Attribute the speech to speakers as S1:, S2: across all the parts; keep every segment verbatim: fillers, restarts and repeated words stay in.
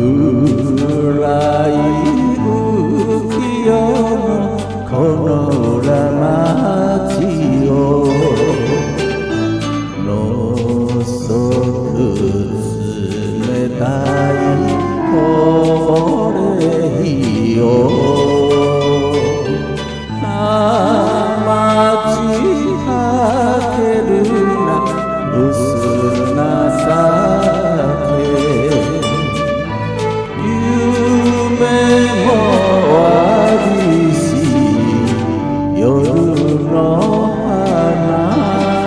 S1: 暗い浮世のこの裏町を覗く冷たいこぼれ日を待ち果てるな薄情け夢もわびし夜の花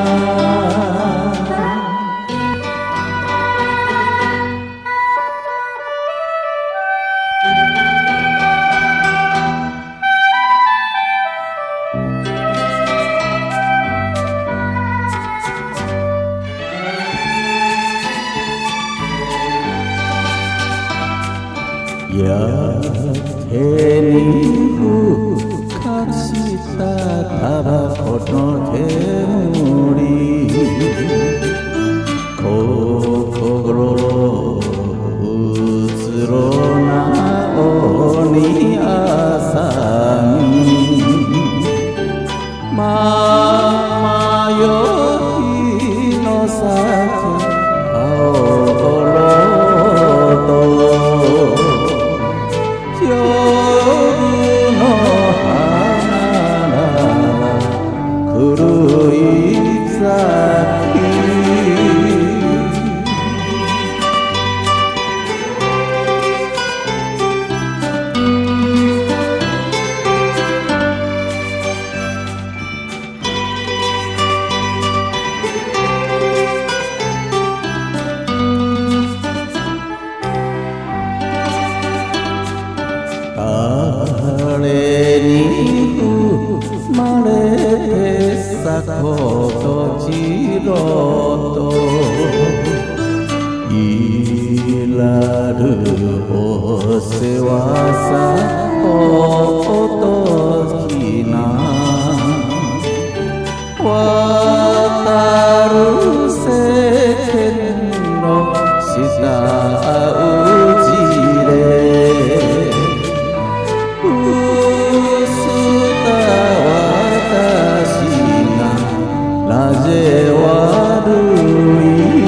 S1: やけにふかしたタバコの煙心うつろな鬼朝にま迷いの先青夜の花な狂い咲き誰に生まれてさことじろといらるお世話さおときな渡る世間の下打ちでなぜ悪い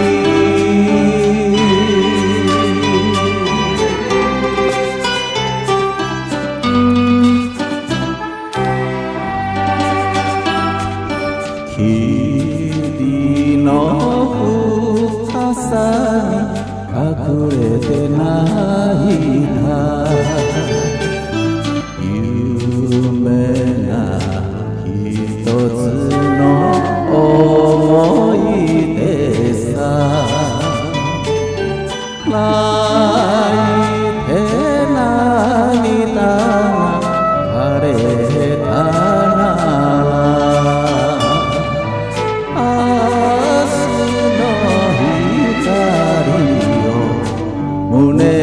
S1: 霧の深さに隠れて泣いた夢が一つ思い出さ泣いて涙が枯れたなら明日の光を胸